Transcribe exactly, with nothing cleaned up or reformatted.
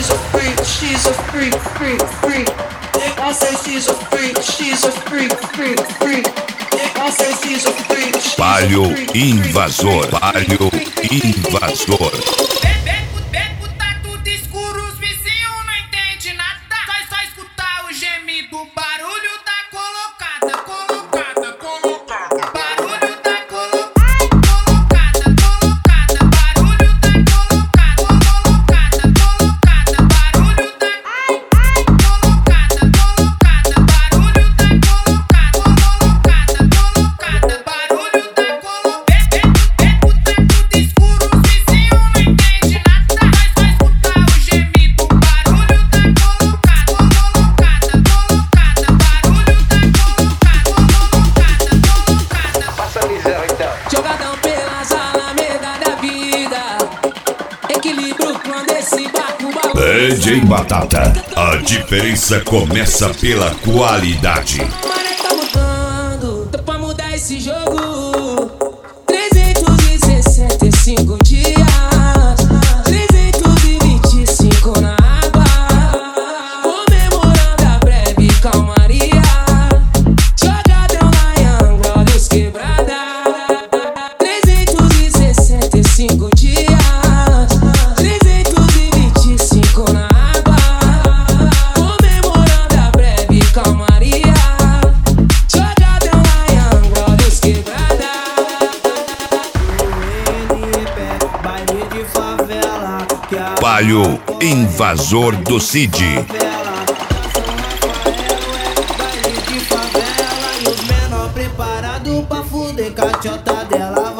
she's a freak, she's a freak, freak, freak. I say she's a freak, she's a freak, freak, freak. I say she's a freak. Palio invasor, palio invasor. Beco tá tudo escuro, os vizinhos não entendem nada. Só, só escutar o gemido, o barulho da colocada, colocada, colocada. Barulho da colocada, colocada, colocada. Barulho da colocada, colocada, colocada. Barulho da colocada, colocada. Barulho da colocada, colocada, colocada. Barulho da colocada. Beco tá tudo escuro, os vizinhos não entendem nada. Só escutar o gemido, o barulho da colocada, colocada, colocada. Barulho da colocada, colocada, colocada. Passa a miséria então. Jogadão pelas alamedas da vida. Equilíbrio quando esse barco balança. D J Batata, a diferença começa pela qualidade. Maré tá mudando, tô pra mudar esse jogo. trezentos e sessenta e cinco dias, trezentos e vinte e cinco na água, comemorando a breve calmaria. Jogadão na Angra, olhos quebrada. trezentos e sessenta e cinco dias, trezentos e vinte e cinco na água, comemorando a breve calmaria. Jogadão na Angra, olhos quebrada. Baile de favela, que a Palio invasor do Cid. baile de favela e os menor preparado pra fuder cachota dela.